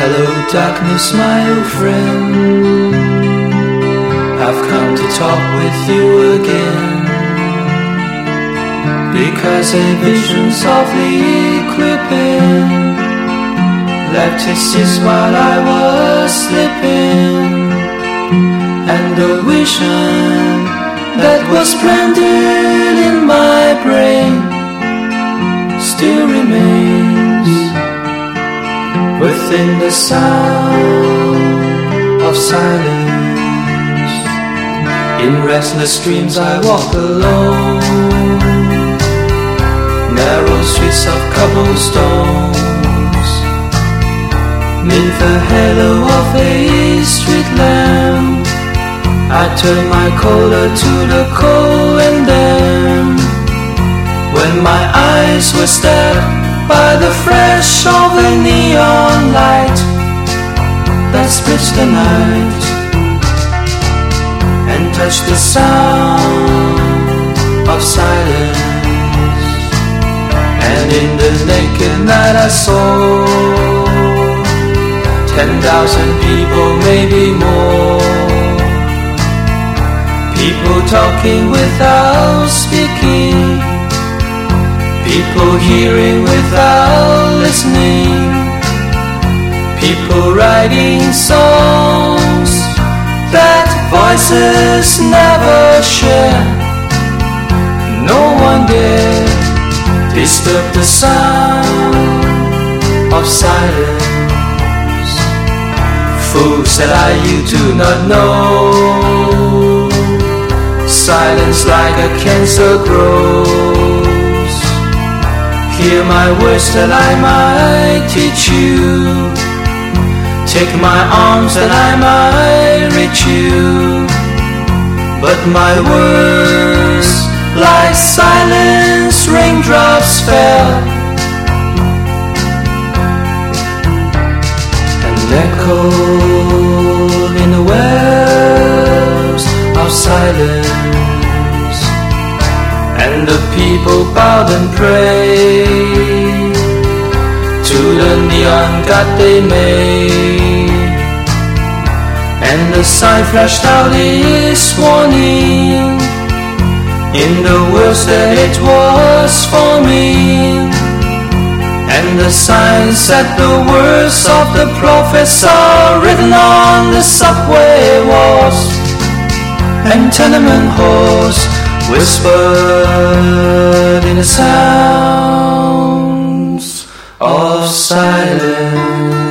Hello darkness, my old friend, I've come to talk with you again, because a vision softly creeping left his seeds while I was sleeping, and the vision that was planted in my brain still remains within the sound of silence. In restless dreams I walk alone, narrow streets of cobblestones, neath the halo of a street lamp. I turn my collar to the cold, and then, when my eyes were stabbed by the flash of a neon light that splits the night and touched the sound of silence, and in the naked night I saw 10,000 people, maybe more, people talking without speaking, people hearing without listening, people writing songs that voices never share. No one dare disturb the sound of silence. Fool, said I, you do not know, silence like a cancer grows. Hear my words that I might teach you, take my arms that I might reach you, but my words like silence raindrops fell and echoed in the wells of silence, and the people bowed and prayed to the neon god they made, and the sign flashed out its warning in the words that it was forming, and the sign said the words of the prophets are written on the subway walls and tenement halls, whispered in the sounds of silence.